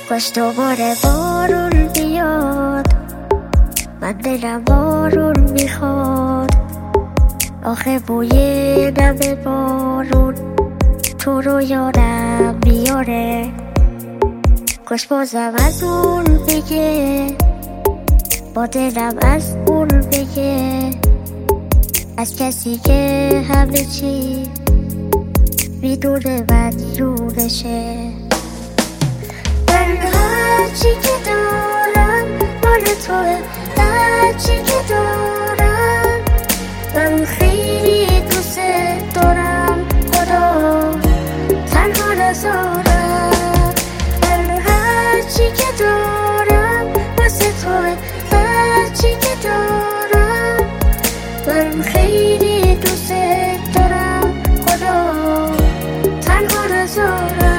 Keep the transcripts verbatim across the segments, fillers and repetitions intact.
کاش دوباره بارون بیاد، من دلم بارون میخواد. آخه بوی نم بارون تو رو یادم بیاره. کاش بازم از اون بگه، با دلم از اون بگه، از کسی که همه چی میدونه مدیونشه. من هرچی که دارم مال توه، هرچی که دارم من خیلی دوست دارم. خدا تنها نذارم. من هرچی که دارم واسه توه، هرچی که دارم من خیلی دوست دارم. خدا تنها نذارم.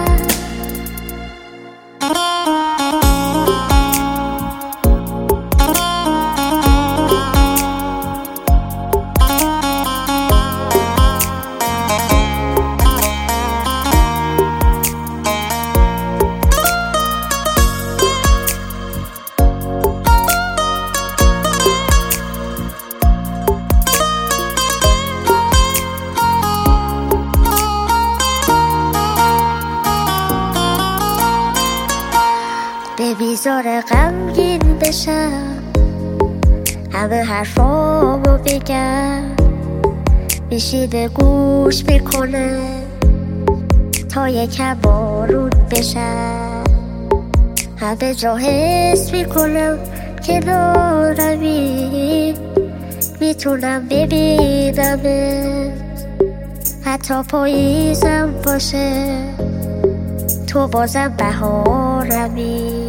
بیزار غمگین بشم، همه حرفامو بگم، میشینه گوش میکنه تا یکم بارون بشم. همه جا حس میکنم کنارمی، میتونم ببینمت حتی پاییزم باشه، تو بازم بهارمی.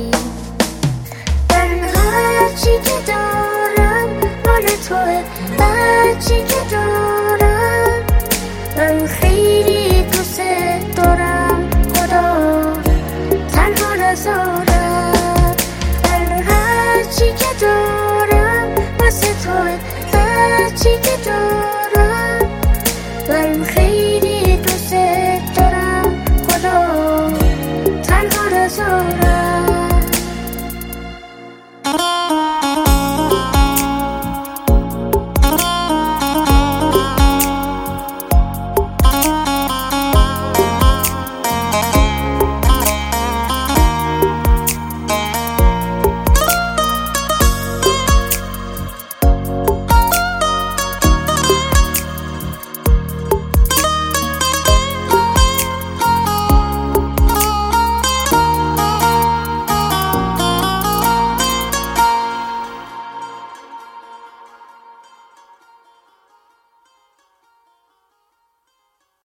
هرچی که دارم مال توه، هرچی که دارم من خیلی دوست دارم. خدا تنها نذارم. من هرچی که دارم واسه توه، هرچی که دارم من خیلی